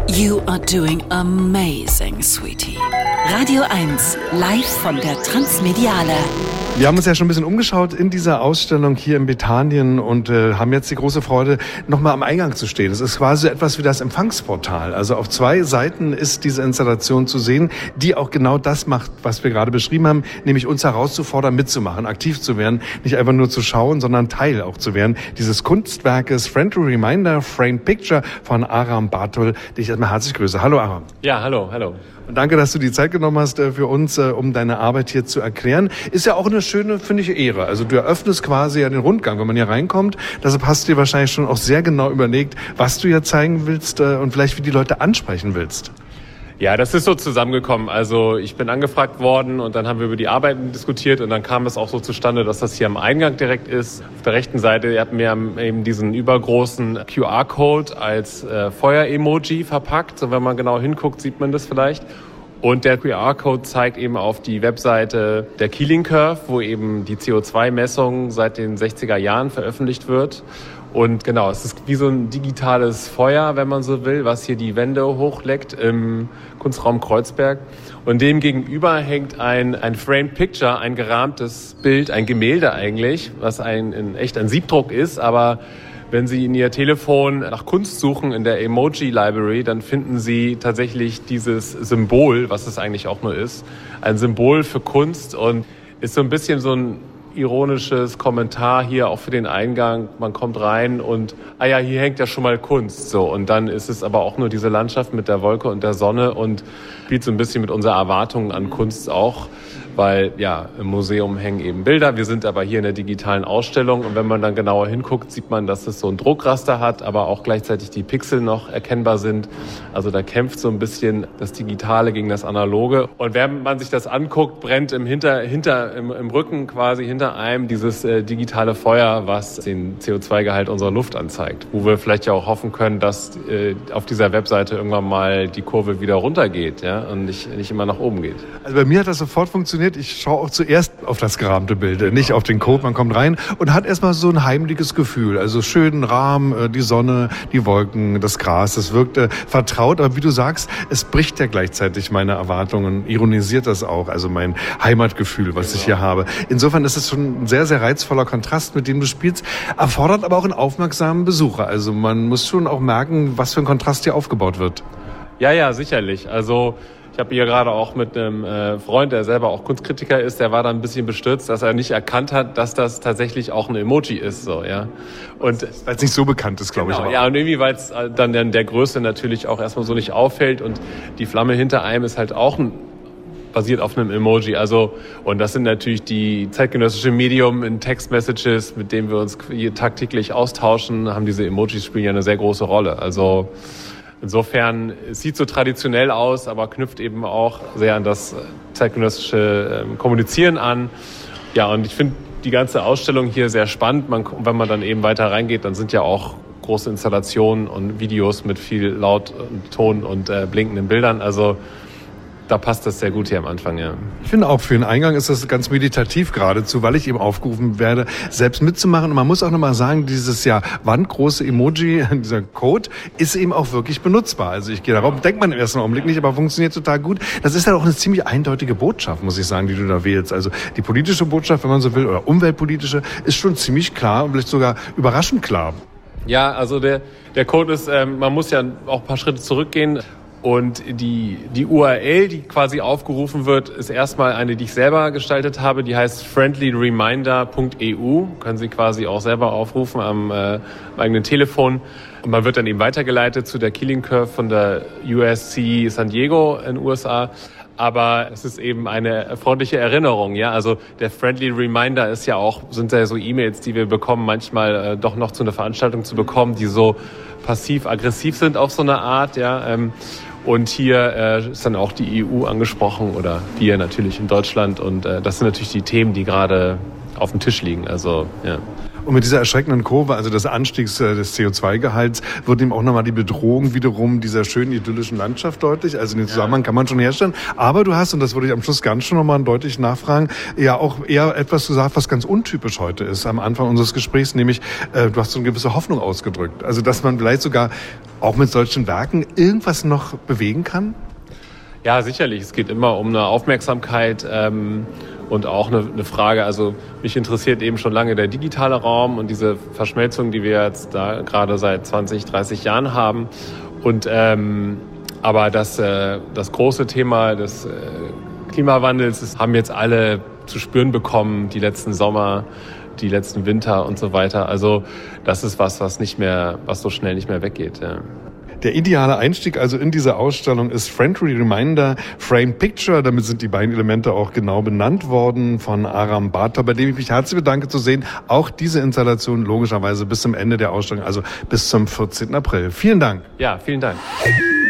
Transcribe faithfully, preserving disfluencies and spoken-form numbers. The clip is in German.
You are doing amazing, sweetie. Radio eins, live von der Transmediale. Wir haben uns ja schon ein bisschen umgeschaut in dieser Ausstellung hier in Bethanien und äh, haben jetzt die große Freude, nochmal am Eingang zu stehen. Es ist quasi etwas wie das Empfangsportal. Also auf zwei Seiten ist diese Installation zu sehen, die auch genau das macht, was wir gerade beschrieben haben, nämlich uns herauszufordern, mitzumachen, aktiv zu werden, nicht einfach nur zu schauen, sondern Teil auch zu werden dieses Kunstwerkes Friendly Reminder Framed Picture von Aram Bartol, den ich erstmal herzlich grüße. Hallo Aram. Ja, hallo, hallo. Und danke, dass du die Zeit genommen hast für uns, um deine Arbeit hier zu erklären. Ist ja auch eine schöne, finde ich, Ehre. Also du eröffnest quasi ja den Rundgang, wenn man hier reinkommt. Deshalb hast du dir wahrscheinlich schon auch sehr genau überlegt, was du hier zeigen willst und vielleicht wie die Leute ansprechen willst. Ja, das ist so zusammengekommen. Also ich bin angefragt worden und dann haben wir über die Arbeiten diskutiert und dann kam es auch so zustande, dass das hier am Eingang direkt ist. Auf der rechten Seite hatten wir eben diesen übergroßen Q R-Code als äh, Feuer-Emoji verpackt. So, wenn man genau hinguckt, sieht man das vielleicht. Und der Q R-Code zeigt eben auf die Webseite der Keeling Curve, wo eben die C O zwei Messung seit den sechziger Jahren veröffentlicht wird. Und genau, es ist wie so ein digitales Feuer, wenn man so will, was hier die Wände hochleckt im Kunstraum Kreuzberg. Und dem gegenüber hängt ein, ein Framed Picture, ein gerahmtes Bild, ein Gemälde eigentlich, was ein, in echt ein Siebdruck ist. Aber wenn Sie in Ihr Telefon nach Kunst suchen in der Emoji Library, dann finden Sie tatsächlich dieses Symbol, was es eigentlich auch nur ist. Ein Symbol für Kunst und ist so ein bisschen so ein ironisches Kommentar hier auch für den Eingang. Man kommt rein und, ah ja, hier hängt ja schon mal Kunst. So, und dann ist es aber auch nur diese Landschaft mit der Wolke und der Sonne und spielt so ein bisschen mit unserer Erwartung an Kunst auch. Weil, ja, im Museum hängen eben Bilder. Wir sind aber hier in der digitalen Ausstellung. Und wenn man dann genauer hinguckt, sieht man, dass es so ein Druckraster hat, aber auch gleichzeitig die Pixel noch erkennbar sind. Also da kämpft so ein bisschen das Digitale gegen das Analoge. Und während man sich das anguckt, brennt im Hinter, hinter, im, im Rücken quasi hinter einem dieses äh, digitale Feuer, was den C O zwei Gehalt unserer Luft anzeigt. Wo wir vielleicht ja auch hoffen können, dass äh, auf dieser Webseite irgendwann mal die Kurve wieder runtergeht, ja, und nicht, nicht immer nach oben geht. Also bei mir hat das sofort funktioniert. Ich schaue auch zuerst auf das gerahmte Bild, nicht auf den Code. Man kommt rein und hat erstmal so ein heimliches Gefühl. Also schönen Rahmen, die Sonne, die Wolken, das Gras. Das wirkt äh, vertraut. Aber wie du sagst, es bricht ja gleichzeitig meine Erwartungen, ironisiert das auch. Also mein Heimatgefühl, was ich hier habe. Insofern ist es schon ein sehr, sehr reizvoller Kontrast, mit dem du spielst. Erfordert aber auch einen aufmerksamen Besucher. Also man muss schon auch merken, was für ein Kontrast hier aufgebaut wird. Ja, ja, sicherlich. Also ich habe hier gerade auch mit einem äh, Freund, der selber auch Kunstkritiker ist, der war da ein bisschen bestürzt, dass er nicht erkannt hat, dass das tatsächlich auch ein Emoji ist, so, ja. Und weil es nicht so bekannt ist, glaube genau, ich. Auch. Ja, und irgendwie, weil es dann in der Größe natürlich auch erstmal so nicht auffällt und die Flamme hinter einem ist halt auch ein basiert auf einem Emoji. Also, und das sind natürlich die zeitgenössische Medium in Textmessages, mit denen wir uns tagtäglich austauschen, haben diese Emojis spielen ja eine sehr große Rolle. Also insofern, es sieht so traditionell aus, aber knüpft eben auch sehr an das zeitgenössische äh, Kommunizieren an. Ja, und ich finde die ganze Ausstellung hier sehr spannend. Man, wenn man dann eben weiter reingeht, dann sind ja auch große Installationen und Videos mit viel Laut und Ton und äh, blinkenden Bildern. Also da passt das sehr gut hier am Anfang, ja. Ich finde auch für den Eingang ist das ganz meditativ geradezu, weil ich eben aufgerufen werde, selbst mitzumachen. Und man muss auch nochmal sagen, dieses ja wandgroße Emoji, dieser Code, ist eben auch wirklich benutzbar. Also ich gehe darauf, denkt man im ersten Augenblick nicht, aber funktioniert total gut. Das ist ja auch eine ziemlich eindeutige Botschaft, muss ich sagen, die du da wählst. Also die politische Botschaft, wenn man so will, oder umweltpolitische, ist schon ziemlich klar und vielleicht sogar überraschend klar. Ja, also der, der Code ist, ähm, man muss ja auch ein paar Schritte zurückgehen. Und die, die U R L, die quasi aufgerufen wird, ist erstmal eine, die ich selber gestaltet habe. Die heißt friendly reminder punkt e u. Können Sie quasi auch selber aufrufen am, äh, am eigenen Telefon. Und man wird dann eben weitergeleitet zu der Keeling Curve von der U S C San Diego in den U S A. Aber es ist eben eine freundliche Erinnerung, ja. Also der Friendly Reminder ist ja auch, sind ja so E-Mails, die wir bekommen, manchmal äh, doch noch zu einer Veranstaltung zu bekommen, die so passiv-aggressiv sind auf so eine Art, ja. Ähm, Und hier äh, ist dann auch die E U angesprochen oder wir natürlich in Deutschland. Und äh, das sind natürlich die Themen, die gerade auf dem Tisch liegen. Also, ja. Und mit dieser erschreckenden Kurve, also des Anstiegs des C O zwei Gehalts, wird ihm auch nochmal die Bedrohung wiederum dieser schönen idyllischen Landschaft deutlich. Also den Zusammenhang kann man schon herstellen. Aber du hast, und das würde ich am Schluss ganz schon nochmal deutlich nachfragen, ja auch eher etwas gesagt, was ganz untypisch heute ist am Anfang unseres Gesprächs, nämlich äh, du hast so eine gewisse Hoffnung ausgedrückt. Also dass man vielleicht sogar auch mit solchen Werken irgendwas noch bewegen kann? Ja, sicherlich. Es geht immer um eine Aufmerksamkeit ähm, und auch eine, eine Frage. Also mich interessiert eben schon lange der digitale Raum und diese Verschmelzung, die wir jetzt da gerade seit zwanzig, dreißig Jahren haben. Und ähm, aber das, äh, das große Thema des äh, Klimawandels, das haben jetzt alle zu spüren bekommen, die letzten Sommer, die letzten Winter und so weiter. Also das ist was, was nicht mehr, was so schnell nicht mehr weggeht. Ja. Der ideale Einstieg also in diese Ausstellung ist Friendly Reminder Frame Picture. Damit sind die beiden Elemente auch genau benannt worden von Aram Bata, bei dem ich mich herzlich bedanke zu sehen. Auch diese Installation logischerweise bis zum Ende der Ausstellung, also bis zum vierzehnten April. Vielen Dank. Ja, vielen Dank.